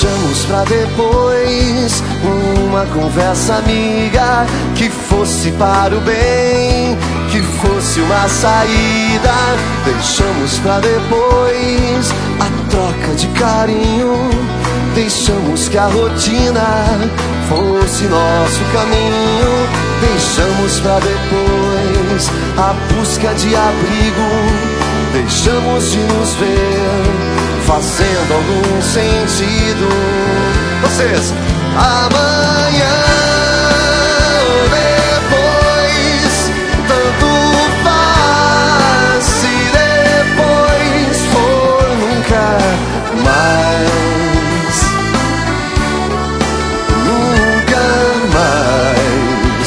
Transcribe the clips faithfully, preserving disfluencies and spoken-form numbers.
Deixamos pra depois uma conversa amiga que fosse para o bem, que fosse uma saída. Deixamos pra depois a troca de carinho. Deixamos que a rotina fosse nosso caminho. Deixamos pra depois a busca de abrigo. Deixamos de nos ver fazendo algum sentido. Vocês, amanhã ou depois, tanto faz. Se depois for nunca mais, nunca mais.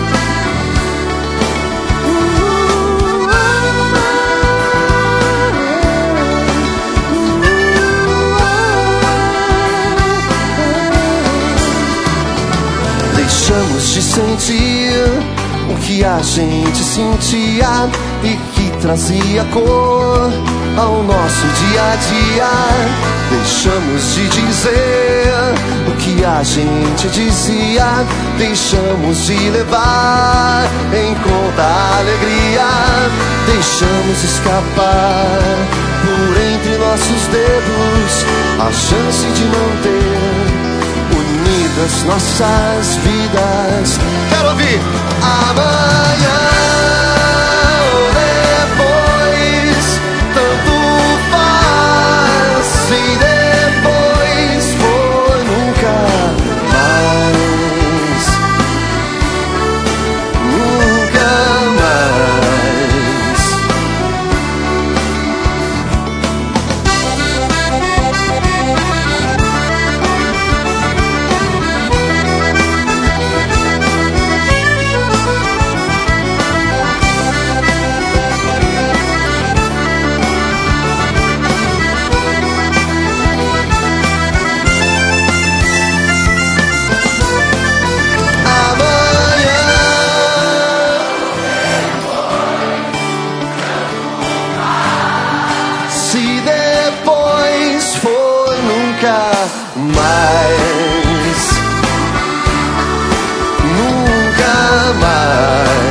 Deixamos de sentir o que a gente sentia e que trazia cor ao nosso dia a dia. Deixamos de dizer o que a gente dizia. Deixamos de levar em conta a alegria. Deixamos escapar por entre nossos dedos a chance de manter unidas nossas vidas. Quero ouvir amanhã ou depois, tanto faz. Se depois for nunca mais, nunca mais. Mais, nunca mais.